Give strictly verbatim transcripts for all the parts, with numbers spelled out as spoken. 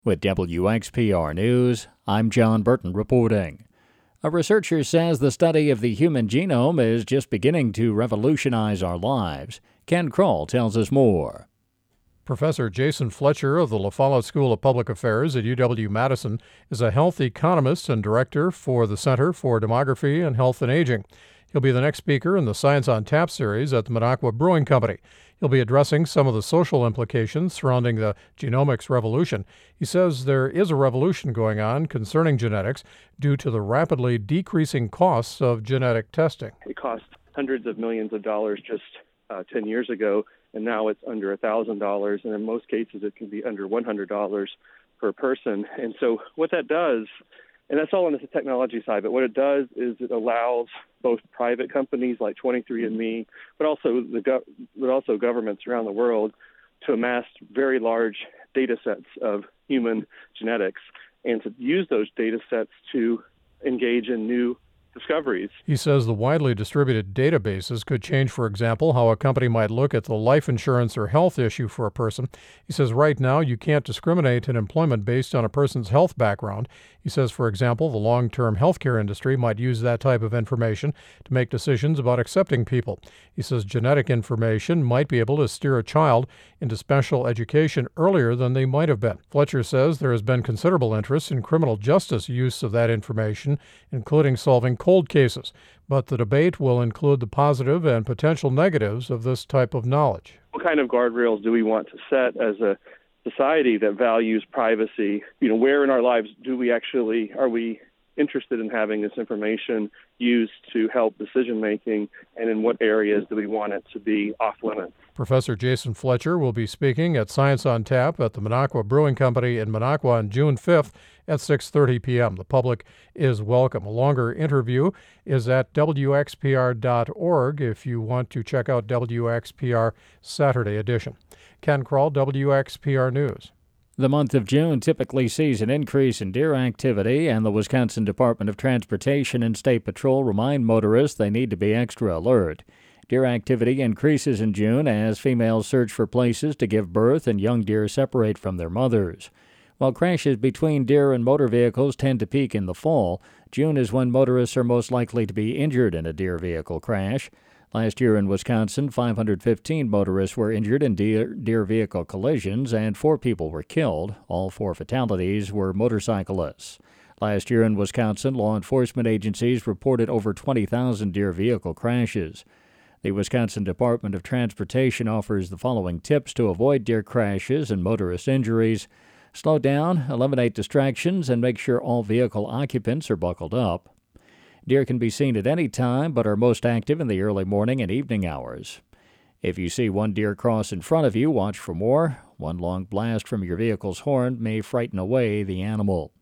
With W X P R News, I'm John Burton reporting. A researcher says the study of the human genome is just beginning to revolutionize our lives. Ken Kroll tells us more. Professor Jason Fletcher of the La Follette School of Public Affairs at U W-Madison is a health economist and director for the Center for Demography and Health and Aging. He'll be the next speaker in the Science on Tap series at the Minocqua Brewing Company. He'll be addressing some of the social implications surrounding the genomics revolution. He says there is a revolution going on concerning genetics due to the rapidly decreasing costs of genetic testing. It cost hundreds of millions of dollars just uh, ten years ago, and now it's under one thousand dollars, and in most cases it can be under one hundred dollars per person. And so what that does, and that's all on the technology side, but what it does is it allows both private companies like twenty-three and me, but also the go- but also governments around the world to amass very large data sets of human genetics and to use those data sets to engage in new discoveries. He says the widely distributed databases could change, for example, how a company might look at the life insurance or health issue for a person. He says right now you can't discriminate in employment based on a person's health background. He says, for example, the long-term healthcare industry might use that type of information to make decisions about accepting people. He says genetic information might be able to steer a child into special education earlier than they might have been. Fletcher says there has been considerable interest in criminal justice use of that information, including solving cold cases, but the debate will include the positive and potential negatives of this type of knowledge. What kind of guardrails do we want to set as a society that values privacy? You know, where in our lives do we actually, are we interested in having this information used to help decision making, and in what areas do we want it to be off limits? Professor Jason Fletcher will be speaking at Science on Tap at the Minocqua Brewing Company in Minocqua on June fifth at six thirty p.m. The public is welcome. A longer interview is at W X P R dot org if you want to check out W X P R Saturday edition. Ken Kroll, W X P R News. The month of June typically sees an increase in deer activity, and the Wisconsin Department of Transportation and State Patrol remind motorists they need to be extra alert. Deer activity increases in June as females search for places to give birth and young deer separate from their mothers. While crashes between deer and motor vehicles tend to peak in the fall, June is when motorists are most likely to be injured in a deer vehicle crash. Last year in Wisconsin, five hundred fifteen motorists were injured in deer, deer vehicle collisions, and four people were killed. All four fatalities were motorcyclists. Last year in Wisconsin, law enforcement agencies reported over twenty thousand deer vehicle crashes. The Wisconsin Department of Transportation offers the following tips to avoid deer crashes and motorist injuries. Slow down, eliminate distractions, and make sure all vehicle occupants are buckled up. Deer can be seen at any time, but are most active in the early morning and evening hours. If you see one deer cross in front of you, watch for more. One long blast from your vehicle's horn may frighten away the animal.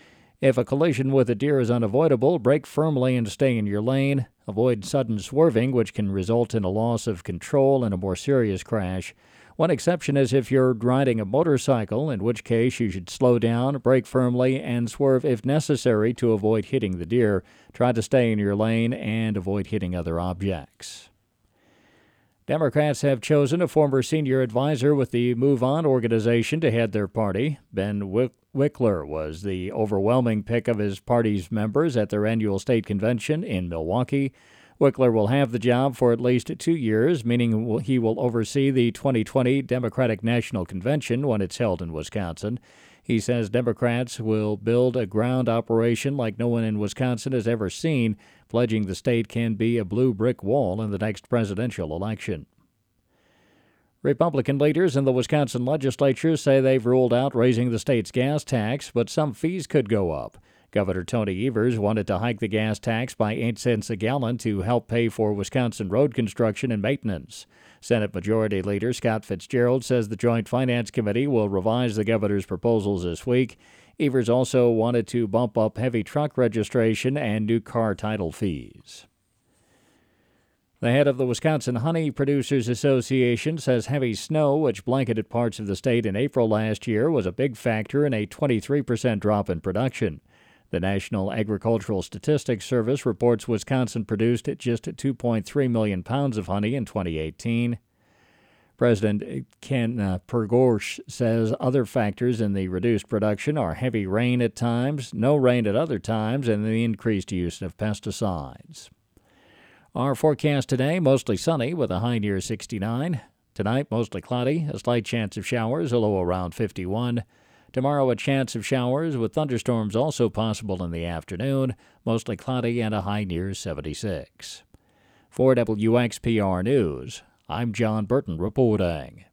If a collision with a deer is unavoidable, brake firmly and stay in your lane. Avoid sudden swerving, which can result in a loss of control and a more serious crash. One exception is if you're riding a motorcycle, in which case you should slow down, brake firmly, and swerve if necessary to avoid hitting the deer. Try to stay in your lane and avoid hitting other objects. Democrats have chosen a former senior advisor with the Move On organization to head their party. Ben Wickler was the overwhelming pick of his party's members at their annual state convention in Milwaukee. Wickler will have the job for at least two years, meaning he will oversee the twenty twenty Democratic National Convention when it's held in Wisconsin. He says Democrats will build a ground operation like no one in Wisconsin has ever seen, pledging the state can be a blue brick wall in the next presidential election. Republican leaders in the Wisconsin legislature say they've ruled out raising the state's gas tax, but some fees could go up. Governor Tony Evers wanted to hike the gas tax by eight cents a gallon to help pay for Wisconsin road construction and maintenance. Senate Majority Leader Scott Fitzgerald says the Joint Finance Committee will revise the governor's proposals this week. Evers also wanted to bump up heavy truck registration and new car title fees. The head of the Wisconsin Honey Producers Association says heavy snow, which blanketed parts of the state in April last year, was a big factor in a twenty-three percent drop in production. The National Agricultural Statistics Service reports Wisconsin produced just two point three million pounds of honey in twenty eighteen. President Ken uh, Pergorsh says other factors in the reduced production are heavy rain at times, no rain at other times, and the increased use of pesticides. Our forecast today, mostly sunny with a high near sixty-nine. Tonight, mostly cloudy, a slight chance of showers, a low around fifty-one. Tomorrow, a chance of showers with thunderstorms also possible in the afternoon, mostly cloudy and a high near seventy-six. For W X P R News, I'm John Burton reporting.